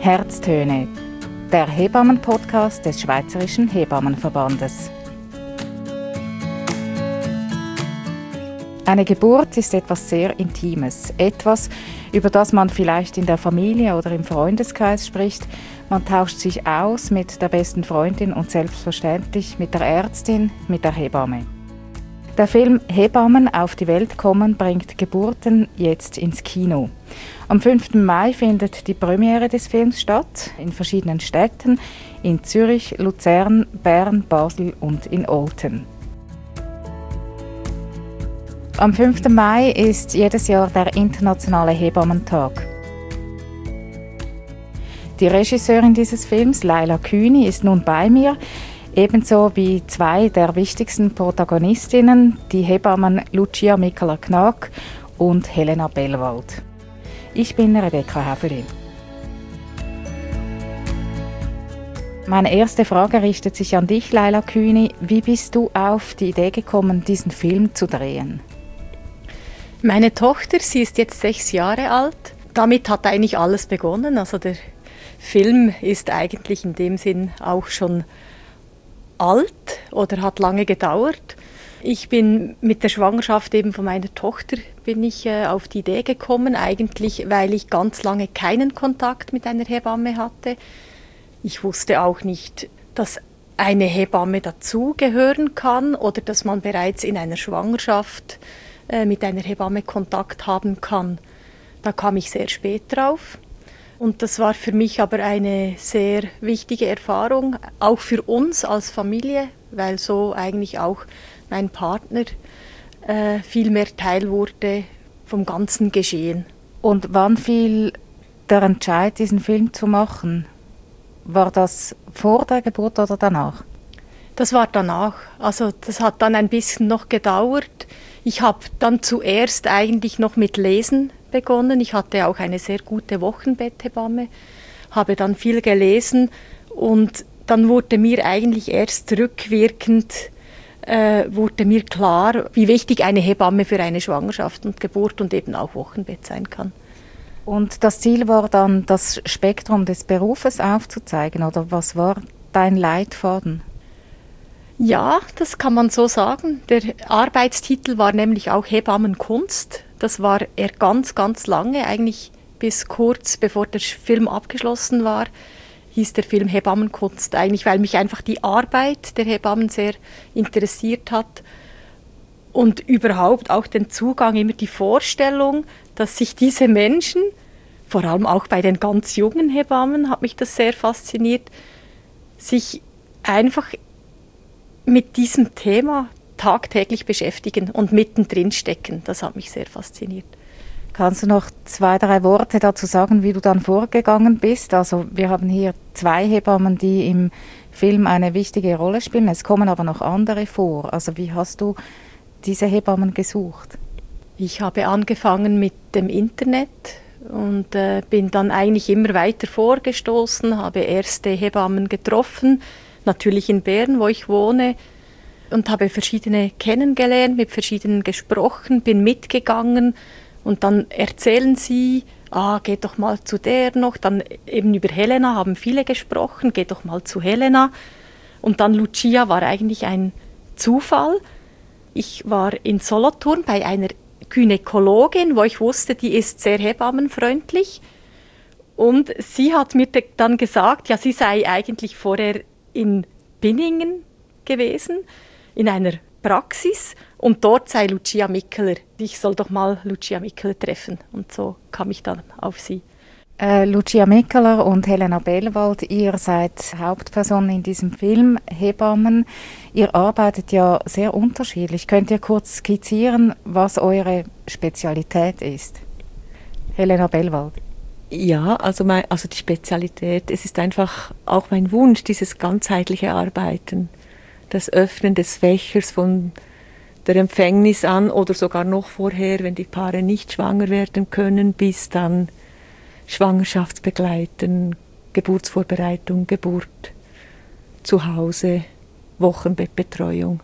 Herztöne, der Hebammen-Podcast des Schweizerischen Hebammenverbandes. Eine Geburt ist etwas sehr Intimes, etwas, über das man vielleicht in der Familie oder im Freundeskreis spricht. Man tauscht sich aus mit der besten Freundin und selbstverständlich mit der Ärztin, mit der Hebamme. Der Film Hebammen auf die Welt kommen bringt Geburten jetzt ins Kino. Am 5. Mai findet die Premiere des Films statt, in verschiedenen Städten, in Zürich, Luzern, Bern, Basel und in Olten. Am 5. Mai ist jedes Jahr der internationale Hebammentag. Die Regisseurin dieses Films, Laila Kühni, ist nun bei mir, ebenso wie zwei der wichtigsten Protagonistinnen, die Hebammen Lucia Mikkeler-Knag und Helena Bellwald. Ich bin Rebecca Häfeli. Meine erste Frage richtet sich an dich, Laila Kühni. Wie bist du auf die Idee gekommen, diesen Film zu drehen? Meine Tochter, sie ist jetzt 6 Jahre alt. Damit hat eigentlich alles begonnen. Also der Film ist eigentlich in dem Sinn auch schon alt oder hat lange gedauert. Ich bin mit der Schwangerschaft eben von meiner Tochter auf die Idee gekommen, eigentlich weil ich ganz lange keinen Kontakt mit einer Hebamme hatte. Ich wusste auch nicht, dass eine Hebamme dazugehören kann oder dass man bereits in einer Schwangerschaft mit einer Hebamme Kontakt haben kann. Da kam ich sehr spät drauf. Und das war für mich aber eine sehr wichtige Erfahrung, auch für uns als Familie, weil so eigentlich auch mein Partner viel mehr Teil wurde vom ganzen Geschehen. Und wann fiel der Entscheid, diesen Film zu machen? War das vor der Geburt oder danach? Das war danach. Also das hat dann ein bisschen noch gedauert. Ich habe dann zuerst eigentlich noch mit Lesen begonnen. Ich hatte auch eine sehr gute Wochenbetthebamme, habe dann viel gelesen und dann wurde mir eigentlich erst rückwirkend wurde mir klar, wie wichtig eine Hebamme für eine Schwangerschaft und Geburt und eben auch Wochenbett sein kann. Und das Ziel war dann, das Spektrum des Berufes aufzuzeigen, oder was war dein Leitfaden? Ja, das kann man so sagen. Der Arbeitstitel war nämlich auch Hebammenkunst. Das war er ganz, ganz lange, eigentlich bis kurz bevor der Film abgeschlossen war, hieß der Film Hebammenkunst. Eigentlich, weil mich einfach die Arbeit der Hebammen sehr interessiert hat und überhaupt auch den Zugang, immer die Vorstellung, dass sich diese Menschen, vor allem auch bei den ganz jungen Hebammen, hat mich das sehr fasziniert, sich einfach mit diesem Thema tagtäglich beschäftigen und mittendrin stecken. Das hat mich sehr fasziniert. Kannst du noch 2, 3 Worte dazu sagen, wie du dann vorgegangen bist? Also wir haben hier 2 Hebammen, die im Film eine wichtige Rolle spielen. Es kommen aber noch andere vor. Also wie hast du diese Hebammen gesucht? Ich habe angefangen mit dem Internet und bin dann eigentlich immer weiter vorgestoßen, habe erste Hebammen getroffen, natürlich in Bern, wo ich wohne, und habe verschiedene kennengelernt, mit verschiedenen gesprochen, bin mitgegangen und dann erzählen sie, geht doch mal zu der noch, dann eben über Helena haben viele gesprochen, geh doch mal zu Helena. Und dann Lucia war eigentlich ein Zufall. Ich war in Solothurn bei einer Gynäkologin, wo ich wusste, die ist sehr hebammenfreundlich. Und sie hat mir dann gesagt, ja, sie sei eigentlich vorher in Binningen gewesen, in einer Praxis, und dort sei Lucia Mikkeler. Ich soll doch mal Lucia Mikkeler treffen. Und so kam ich dann auf sie. Lucia Mikkeler und Helena Bellwald, ihr seid Hauptpersonen in diesem Film, Hebammen. Ihr arbeitet ja sehr unterschiedlich. Könnt ihr kurz skizzieren, was eure Spezialität ist? Helena Bellwald. Ja, also die Spezialität, es ist einfach auch mein Wunsch, dieses ganzheitliche Arbeiten, das Öffnen des Fächers von der Empfängnis an oder sogar noch vorher, wenn die Paare nicht schwanger werden können, bis dann Schwangerschaftsbegleiten, Geburtsvorbereitung, Geburt, zu Hause, Wochenbettbetreuung.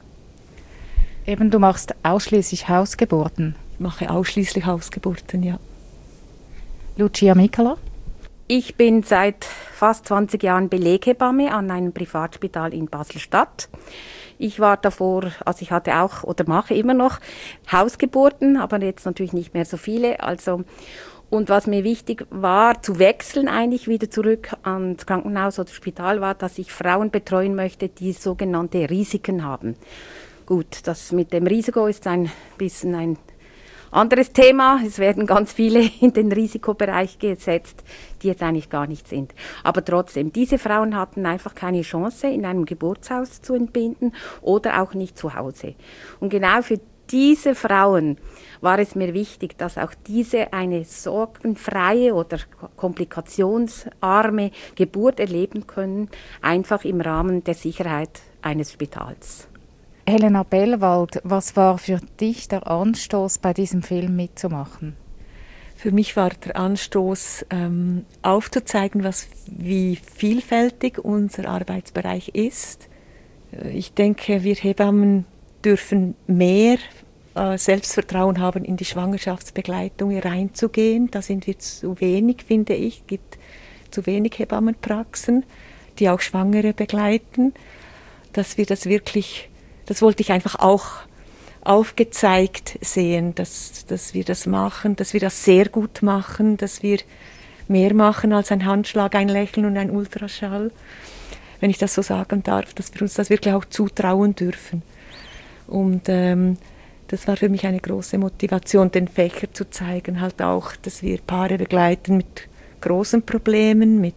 Eben, du machst ausschließlich Hausgeburten. Ich mache ausschließlich Hausgeburten, ja. Lucia Mikkeler? Ich bin seit fast 20 Jahren Beleghebamme an einem Privatspital in Basel-Stadt. Ich war davor, also ich hatte auch oder mache immer noch Hausgeburten, aber jetzt natürlich nicht mehr so viele. Und was mir wichtig war, zu wechseln eigentlich wieder zurück ans Krankenhaus oder Spital, war, dass ich Frauen betreuen möchte, die sogenannte Risiken haben. Gut, das mit dem Risiko ist ein bisschen ein anderes Thema. Es werden ganz viele in den Risikobereich gesetzt, die jetzt eigentlich gar nicht sind. Aber trotzdem, diese Frauen hatten einfach keine Chance, in einem Geburtshaus zu entbinden oder auch nicht zu Hause. Und genau für diese Frauen war es mir wichtig, dass auch diese eine sorgenfreie oder komplikationsarme Geburt erleben können, einfach im Rahmen der Sicherheit eines Spitals. Helena Bellwald, was war für dich der Anstoß, bei diesem Film mitzumachen? Für mich war der Anstoß, aufzuzeigen, wie vielfältig unser Arbeitsbereich ist. Ich denke, wir Hebammen dürfen mehr Selbstvertrauen haben, in die Schwangerschaftsbegleitung reinzugehen. Da sind wir zu wenig, finde ich. Es gibt zu wenig Hebammenpraxen, die auch Schwangere begleiten. Dass wir das wirklich, das wollte ich einfach auch aufgezeigt sehen, dass wir das machen, dass wir das sehr gut machen, dass wir mehr machen als ein Handschlag, ein Lächeln und ein Ultraschall, wenn ich das so sagen darf, dass wir uns das wirklich auch zutrauen dürfen. Und das war für mich eine große Motivation, den Fächer zu zeigen, halt auch, dass wir Paare begleiten mit großen Problemen,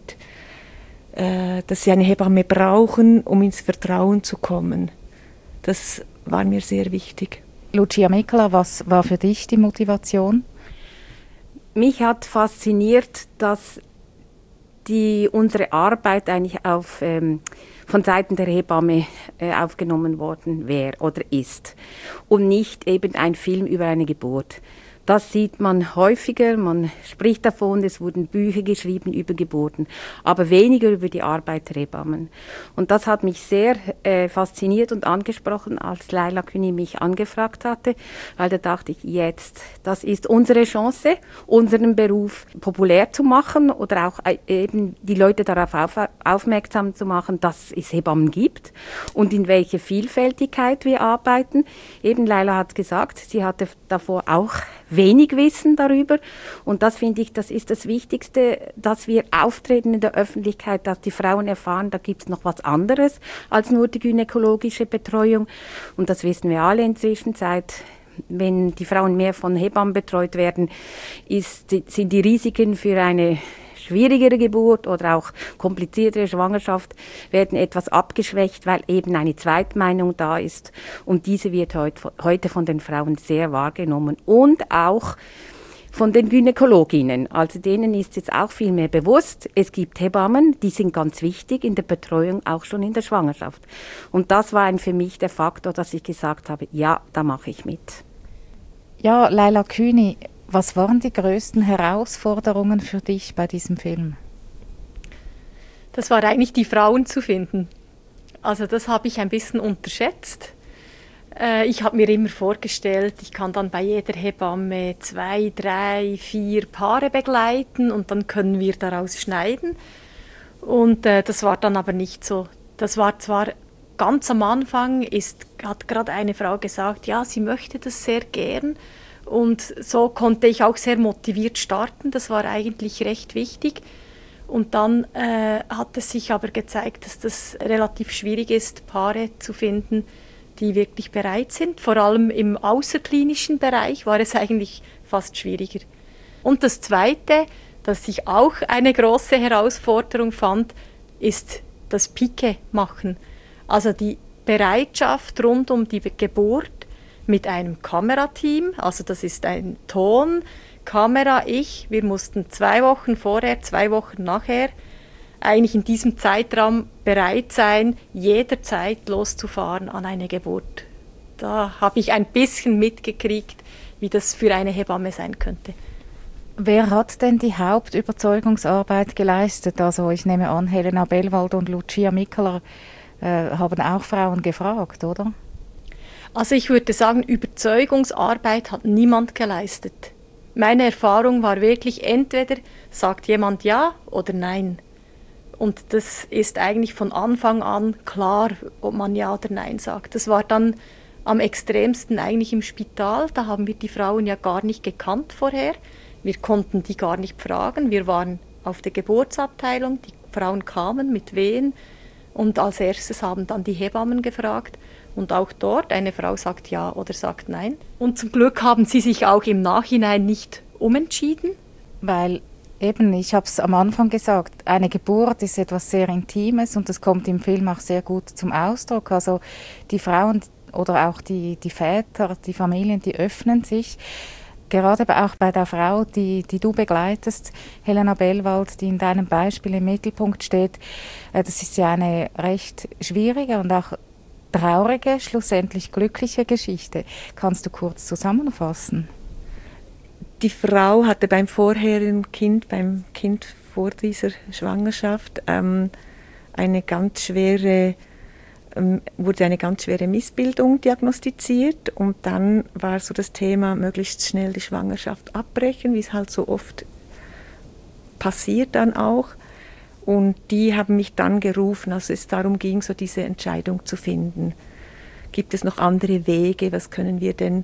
dass sie eine Hebamme brauchen, um ins Vertrauen zu kommen. Das war mir sehr wichtig. Lucia Mikela, was war für dich die Motivation? Mich hat fasziniert, dass unsere Arbeit eigentlich von Seiten der Hebamme aufgenommen worden wäre oder ist und nicht eben ein Film über eine Geburt. Das sieht man häufiger, man spricht davon, es wurden Bücher geschrieben über Geburten, aber weniger über die Arbeit der Hebammen. Und das hat mich sehr fasziniert und angesprochen, als Laila Kühni mich angefragt hatte, weil da dachte ich, jetzt, das ist unsere Chance, unseren Beruf populär zu machen oder auch eben die Leute darauf aufmerksam zu machen, dass es Hebammen gibt und in welcher Vielfältigkeit wir arbeiten. Eben Laila hat gesagt, sie hatte davor auch wenig Wissen darüber. Und das finde ich, das ist das Wichtigste, dass wir auftreten in der Öffentlichkeit, dass die Frauen erfahren, da gibt es noch was anderes als nur die gynäkologische Betreuung. Und das wissen wir alle inzwischen, wenn die Frauen mehr von Hebammen betreut werden, sind die Risiken für eine schwierigere Geburt oder auch kompliziertere Schwangerschaft werden etwas abgeschwächt, weil eben eine Zweitmeinung da ist. Und diese wird heute von den Frauen sehr wahrgenommen und auch von den Gynäkologinnen. Also denen ist jetzt auch viel mehr bewusst, es gibt Hebammen, die sind ganz wichtig in der Betreuung, auch schon in der Schwangerschaft. Und das war für mich der Faktor, dass ich gesagt habe, ja, da mache ich mit. Ja, Laila Kühni, was waren die größten Herausforderungen für dich bei diesem Film? Das war eigentlich, die Frauen zu finden. Also das habe ich ein bisschen unterschätzt. Ich habe mir immer vorgestellt, ich kann dann bei jeder Hebamme 2, 3, 4 Paare begleiten und dann können wir daraus schneiden. Und das war dann aber nicht so. Das war zwar ganz am Anfang, hat gerade eine Frau gesagt, ja, sie möchte das sehr gern. Und so konnte ich auch sehr motiviert starten. Das war eigentlich recht wichtig. Und dann hat es sich aber gezeigt, dass das relativ schwierig ist, Paare zu finden, die wirklich bereit sind. Vor allem im außerklinischen Bereich war es eigentlich fast schwieriger. Und das Zweite, das ich auch eine große Herausforderung fand, ist das Piquet machen. Also die Bereitschaft rund um die Geburt mit einem Kamerateam, also das ist ein Ton, Kamera, wir mussten 2 Wochen vorher, 2 Wochen nachher, eigentlich in diesem Zeitraum bereit sein, jederzeit loszufahren an eine Geburt. Da habe ich ein bisschen mitgekriegt, wie das für eine Hebamme sein könnte. Wer hat denn die Hauptüberzeugungsarbeit geleistet? Also ich nehme an, Helena Bellwald und Lucia Mikela haben auch Frauen gefragt, oder? Also ich würde sagen, Überzeugungsarbeit hat niemand geleistet. meine Erfahrung war wirklich, entweder sagt jemand ja oder nein. Und das ist eigentlich von Anfang an klar, ob man ja oder nein sagt. Das war dann am extremsten eigentlich im Spital. Da haben wir die Frauen ja gar nicht gekannt vorher. Wir konnten die gar nicht fragen. Wir waren auf der Geburtsabteilung. Die Frauen kamen mit Wehen. Und als erstes haben dann die Hebammen gefragt. Und auch dort, eine Frau sagt ja oder sagt nein. Und zum Glück haben sie sich auch im Nachhinein nicht umentschieden. Weil eben, ich habe es am Anfang gesagt, eine Geburt ist etwas sehr Intimes und das kommt im Film auch sehr gut zum Ausdruck. Also die Frauen oder auch die Väter, die Familien, die öffnen sich. Gerade auch bei der Frau, die du begleitest, Helena Bellwald, die in deinem Beispiel im Mittelpunkt steht, das ist ja eine recht schwierige und auch traurige, schlussendlich glückliche Geschichte. Kannst du kurz zusammenfassen? Die Frau hatte beim vorherigen Kind, beim Kind vor dieser Schwangerschaft, wurde eine ganz schwere Missbildung diagnostiziert und dann war so das Thema, möglichst schnell die Schwangerschaft abbrechen, wie es halt so oft passiert dann auch. Und die haben mich dann gerufen, als es darum ging, so diese Entscheidung zu finden. Gibt es noch andere Wege? Was können wir denn?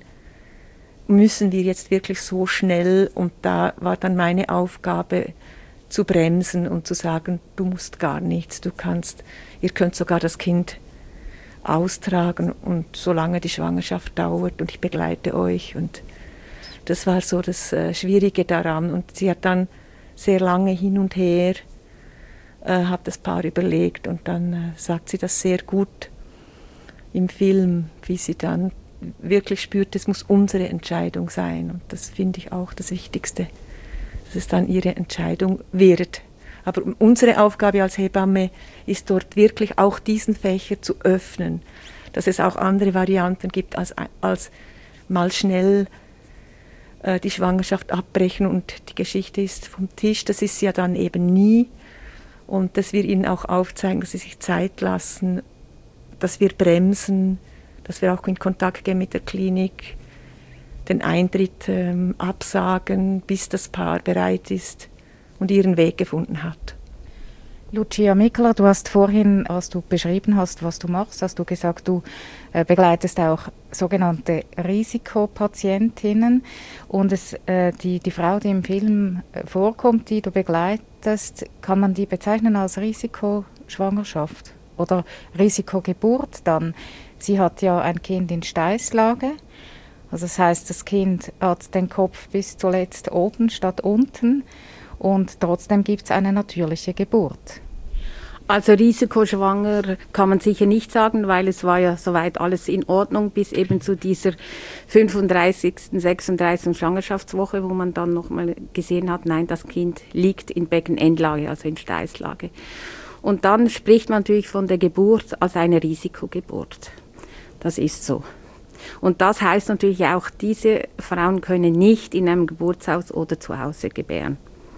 Müssen wir jetzt wirklich so schnell? Und da war dann meine Aufgabe, zu bremsen und zu sagen, du musst gar nichts, ihr könnt sogar das Kind austragen und solange die Schwangerschaft dauert und ich begleite euch. Und das war so das Schwierige daran. Und sie hat dann sehr lange hin und her, hat das Paar überlegt und dann sagt sie das sehr gut im Film, wie sie dann wirklich spürt, es muss unsere Entscheidung sein. Und das finde ich auch das Wichtigste, dass es dann ihre Entscheidung wird. Aber unsere Aufgabe als Hebamme ist dort wirklich auch diesen Fächer zu öffnen, dass es auch andere Varianten gibt, als mal schnell die Schwangerschaft abbrechen und die Geschichte ist vom Tisch. Das ist ja dann eben nie. Und dass wir ihnen auch aufzeigen, dass sie sich Zeit lassen, dass wir bremsen, dass wir auch in Kontakt gehen mit der Klinik, den Eintritt absagen, bis das Paar bereit ist und ihren Weg gefunden hat. Lucia Mikler, du hast vorhin, als du beschrieben hast, was du machst, hast du gesagt, du begleitest auch sogenannte Risikopatientinnen. Und die Frau, die im Film vorkommt, die du begleitest, kann man die bezeichnen als Risikoschwangerschaft oder Risikogeburt dann? Sie hat ja ein Kind in Steißlage. Also das heißt, das Kind hat den Kopf bis zuletzt oben statt unten. Und trotzdem gibt es eine natürliche Geburt. Also risikoschwanger kann man sicher nicht sagen, weil es war ja soweit alles in Ordnung bis eben zu dieser 35., 36. Schwangerschaftswoche, wo man dann nochmal gesehen hat, nein, das Kind liegt in Beckenendlage, also in Steißlage. Und dann spricht man natürlich von der Geburt als eine Risikogeburt. Das ist so. Und das heißt natürlich auch, diese Frauen können nicht in einem Geburtshaus oder zu Hause gebären.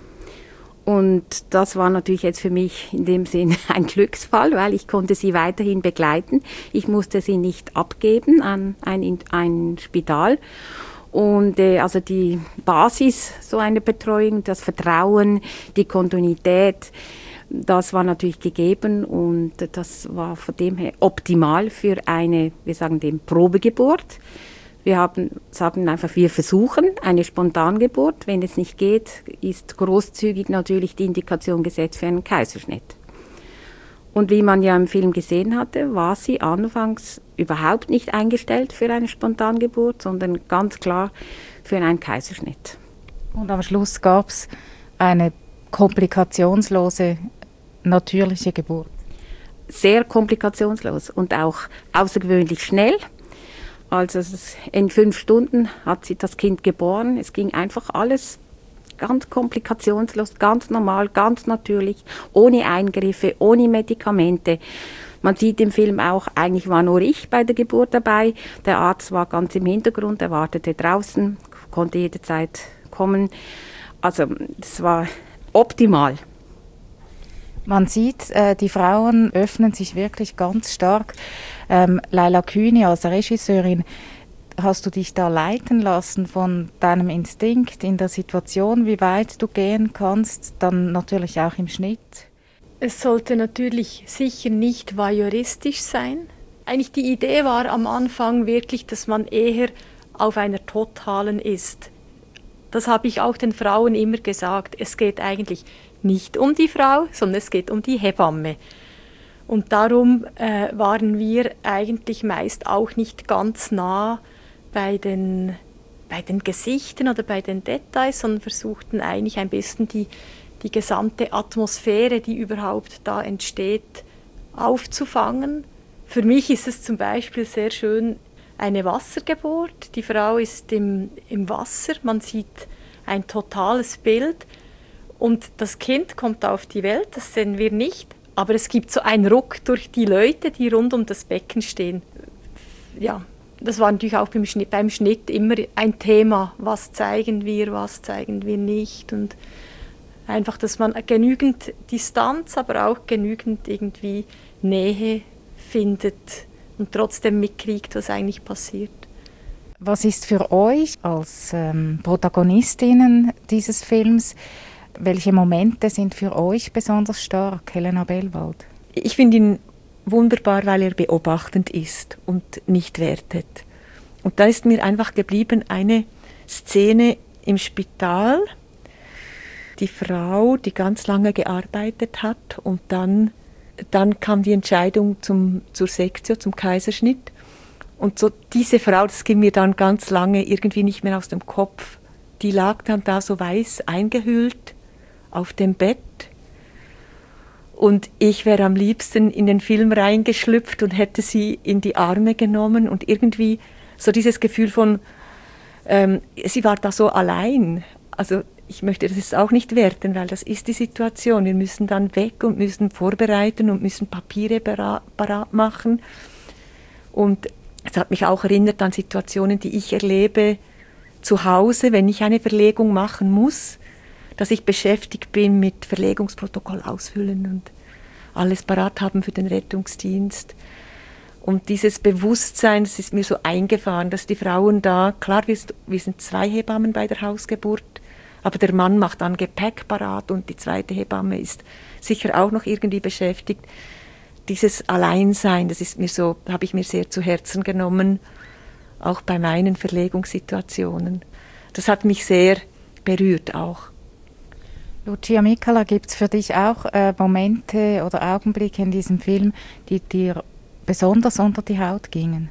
Und das war natürlich jetzt für mich in dem Sinn ein Glücksfall, weil ich konnte sie weiterhin begleiten. Ich musste sie nicht abgeben an ein Spital. Und also die Basis so einer Betreuung, das Vertrauen, die Kontinuität, das war natürlich gegeben und das war von dem her optimal für eine, wir sagen dem, Probegeburt. Wir sagen einfach, wir versuchen eine Spontangeburt. Wenn es nicht geht, ist großzügig natürlich die Indikation gesetzt für einen Kaiserschnitt. Und wie man ja im Film gesehen hatte, war sie anfangs überhaupt nicht eingestellt für eine Spontangeburt, sondern ganz klar für einen Kaiserschnitt. Und am Schluss gab es eine komplikationslose, natürliche Geburt. Sehr komplikationslos und auch außergewöhnlich schnell. Also in 5 Stunden hat sie das Kind geboren. Es ging einfach alles ganz komplikationslos, ganz normal, ganz natürlich, ohne Eingriffe, ohne Medikamente. Man sieht im Film auch, eigentlich war nur ich bei der Geburt dabei. Der Arzt war ganz im Hintergrund, er wartete draußen, konnte jederzeit kommen. Also das war optimal. Man sieht, die Frauen öffnen sich wirklich ganz stark. Leila Kühni als Regisseurin Hast du dich da leiten lassen von deinem Instinkt in der Situation, wie weit du gehen kannst, dann natürlich auch im Schnitt? Es sollte natürlich sicher nicht voyeuristisch sein. Eigentlich die Idee war am Anfang wirklich, dass man eher auf einer totalen ist. Das habe ich auch den Frauen immer gesagt. Es geht eigentlich nicht um die Frau, sondern es geht um die Hebamme. Und darum waren wir eigentlich meist auch nicht ganz nah bei den Gesichtern oder bei den Details, sondern versuchten eigentlich ein bisschen die gesamte Atmosphäre, die überhaupt da entsteht, aufzufangen. Für mich ist es zum Beispiel sehr schön, eine Wassergeburt. Die Frau ist im Wasser, man sieht ein totales Bild und das Kind kommt auf die Welt, das sehen wir nicht, aber es gibt so einen Ruck durch die Leute, die rund um das Becken stehen. Ja, das war natürlich auch beim Schnitt immer ein Thema, was zeigen wir nicht und einfach, dass man genügend Distanz, aber auch genügend irgendwie Nähe findet und trotzdem mitkriegt, was eigentlich passiert. Was ist für euch als Protagonistinnen dieses Films, welche Momente sind für euch besonders stark, Helena Bellwald? Ich finde ihn wunderbar, weil er beobachtend ist und nicht wertet. Und da ist mir einfach geblieben eine Szene im Spital. Die Frau, die ganz lange gearbeitet hat und dann kam die Entscheidung zur Sektio, zum Kaiserschnitt. Und so diese Frau, das ging mir dann ganz lange irgendwie nicht mehr aus dem Kopf, die lag dann da so weiß eingehüllt auf dem Bett. Und ich wäre am liebsten in den Film reingeschlüpft und hätte sie in die Arme genommen und irgendwie so dieses Gefühl von, sie war da so allein. Also ich möchte das jetzt auch nicht werten, weil das ist die Situation. Wir müssen dann weg und müssen vorbereiten und müssen Papiere parat machen. Und es hat mich auch erinnert an Situationen, die ich erlebe zu Hause, wenn ich eine Verlegung machen muss, dass ich beschäftigt bin mit Verlegungsprotokoll ausfüllen und alles parat haben für den Rettungsdienst. Und dieses Bewusstsein, das ist mir so eingefahren, dass die Frauen da, klar, wir sind 2 Hebammen bei der Hausgeburt, aber der Mann macht dann Gepäck parat und die zweite Hebamme ist sicher auch noch irgendwie beschäftigt. Dieses Alleinsein, das ist mir so, habe ich mir sehr zu Herzen genommen, auch bei meinen Verlegungssituationen. Das hat mich sehr berührt auch. Lucia Mikala, gibt es für dich auch Momente oder Augenblicke in diesem Film, die dir besonders unter die Haut gingen?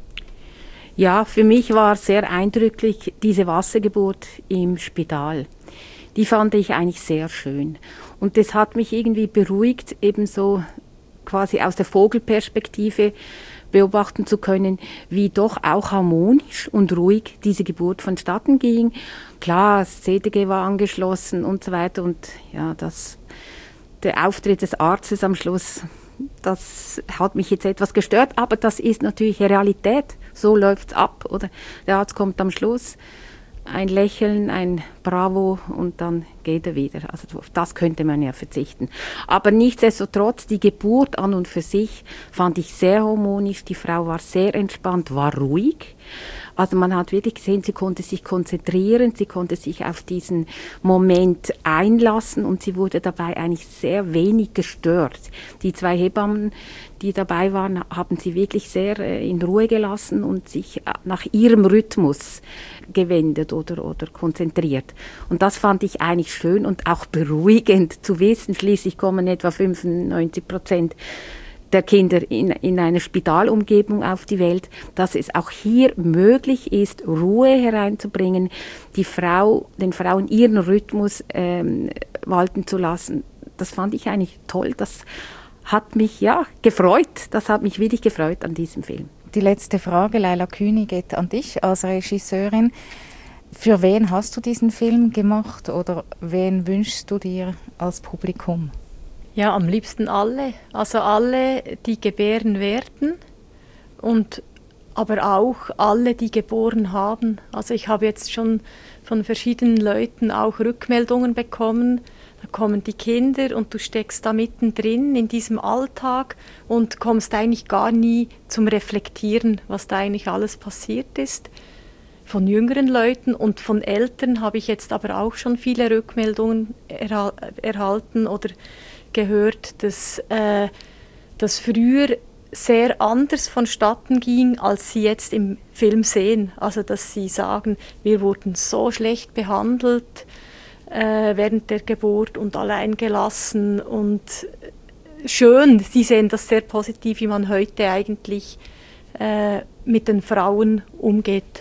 Ja, für mich war sehr eindrücklich diese Wassergeburt im Spital. Die fand ich eigentlich sehr schön. Und das hat mich irgendwie beruhigt, ebenso quasi aus der Vogelperspektive beobachten zu können, wie doch auch harmonisch und ruhig diese Geburt vonstatten ging. Klar, das CTG war angeschlossen und so weiter. Und ja, der Auftritt des Arztes am Schluss, das hat mich jetzt etwas gestört, aber das ist natürlich Realität. So läuft's ab, oder? Der Arzt kommt am Schluss, ein Lächeln, ein Bravo und dann geht er wieder. Also auf das könnte man ja verzichten. Aber nichtsdestotrotz, die Geburt an und für sich fand ich sehr harmonisch. Die Frau war sehr entspannt, war ruhig. Also man hat wirklich gesehen, sie konnte sich konzentrieren, sie konnte sich auf diesen Moment einlassen und sie wurde dabei eigentlich sehr wenig gestört. Die 2 Hebammen, die dabei waren, haben sie wirklich sehr in Ruhe gelassen und sich nach ihrem Rhythmus gewendet oder konzentriert. Und das fand ich eigentlich schön und auch beruhigend zu wissen. Schließlich kommen etwa 95% der Kinder in einer Spitalumgebung auf die Welt, dass es auch hier möglich ist, Ruhe hereinzubringen, den Frauen ihren Rhythmus walten zu lassen. Das fand ich eigentlich toll. Das hat mich gefreut. Das hat mich wirklich gefreut an diesem Film. Die letzte Frage, Leila Kühni, geht an dich als Regisseurin. Für wen hast du diesen Film gemacht oder wen wünschst du dir als Publikum? Ja, am liebsten alle. Also alle, die gebären werden und aber auch alle, die geboren haben. Also ich habe jetzt schon von verschiedenen Leuten auch Rückmeldungen bekommen. Da kommen die Kinder und du steckst da mittendrin in diesem Alltag und kommst eigentlich gar nie zum Reflektieren, was da eigentlich alles passiert ist. Von jüngeren Leuten und von Eltern habe ich jetzt aber auch schon viele Rückmeldungen erhalten oder gehört, dass das früher sehr anders vonstatten ging, als sie jetzt im Film sehen. Also dass sie sagen, wir wurden so schlecht behandelt während der Geburt und allein gelassen und schön. Sie sehen das sehr positiv, wie man heute eigentlich mit den Frauen umgeht.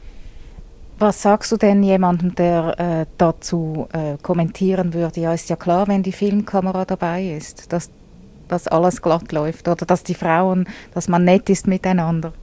Was sagst du denn jemandem, der dazu kommentieren würde? Ja, ist ja klar, wenn die Filmkamera dabei ist, dass alles glatt läuft oder dass man nett ist miteinander.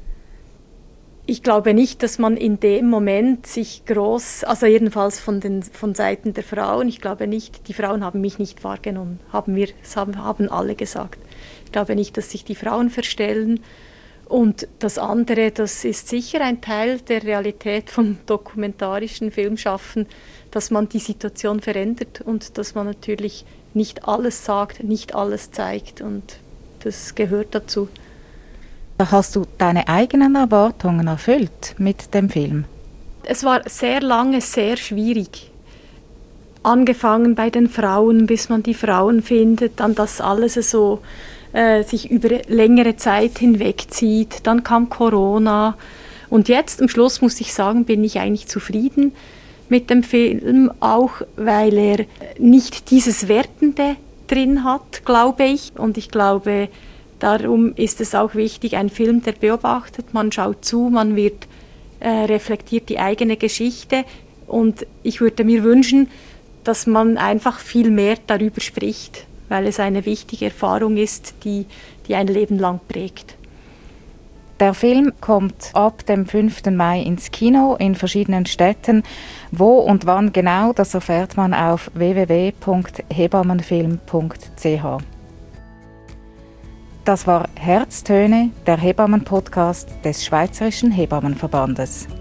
Ich glaube nicht, dass man in dem Moment sich also jedenfalls von Seiten der Frauen, ich glaube nicht, die Frauen haben mich nicht wahrgenommen, haben alle gesagt. Ich glaube nicht, dass sich die Frauen verstellen. Und das andere, das ist sicher ein Teil der Realität vom dokumentarischen Filmschaffen, dass man die Situation verändert und dass man natürlich nicht alles sagt, nicht alles zeigt und das gehört dazu. Hast du deine eigenen Erwartungen erfüllt mit dem Film? Es war sehr lange sehr schwierig. Angefangen bei den Frauen, bis man die Frauen findet, dann das alles so sich über längere Zeit hinwegzieht. Dann kam Corona und jetzt am Schluss muss ich sagen, bin ich eigentlich zufrieden mit dem Film, auch weil er nicht dieses Wertende drin hat, glaube ich. Und ich glaube, darum ist es auch wichtig, ein Film, der beobachtet, man schaut zu, man wird reflektiert die eigene Geschichte und ich würde mir wünschen, dass man einfach viel mehr darüber spricht, weil es eine wichtige Erfahrung ist, die ein Leben lang prägt. Der Film kommt ab dem 5. Mai ins Kino in verschiedenen Städten. Wo und wann genau, das erfährt man auf www.hebammenfilm.ch. Das war Herztöne, der Hebammen-Podcast des Schweizerischen Hebammenverbandes.